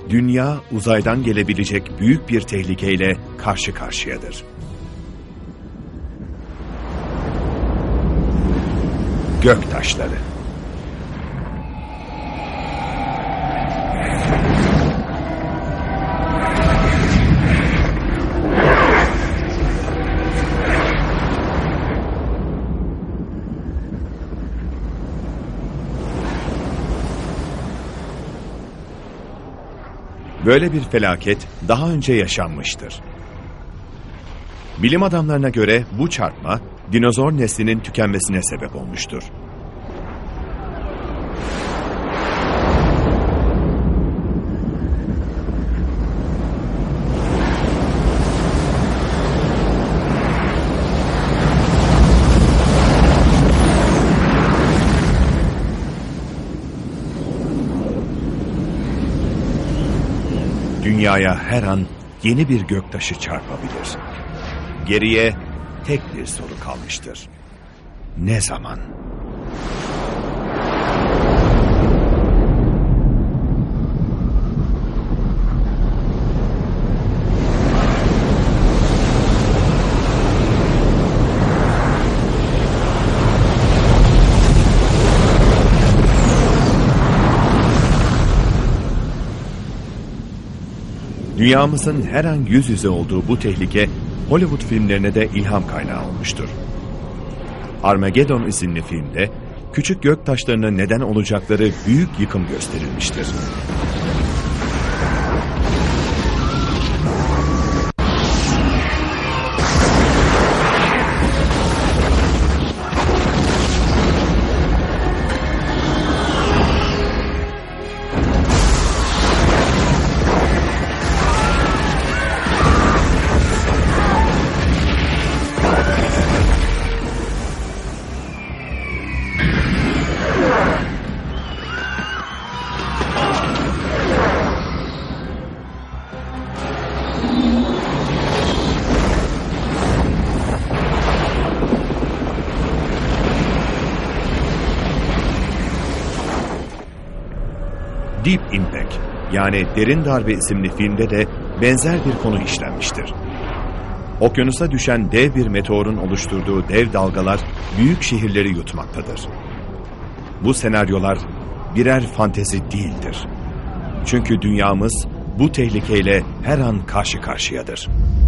dünya uzaydan gelebilecek büyük bir tehlikeyle karşı karşıyadır. Göktaşları. Böyle bir felaket daha önce yaşanmıştır. Bilim adamlarına göre bu çarpma dinozor neslinin tükenmesine sebep olmuştur. Dünyaya her an yeni bir göktaşı çarpabilir. Geriye tek bir soru kalmıştır. Ne zaman? Dünyamızın her an yüz yüze olduğu bu tehlike Hollywood filmlerine de ilham kaynağı olmuştur. Armageddon isimli filmde küçük göktaşlarına neden olacakları büyük yıkım gösterilmiştir. Deep Impact yani Derin Darbe isimli filmde de benzer bir konu işlenmiştir. Okyanusa düşen dev bir meteorun oluşturduğu dev dalgalar büyük şehirleri yutmaktadır. Bu senaryolar birer fantezi değildir. Çünkü dünyamız bu tehlikeyle her an karşı karşıyadır.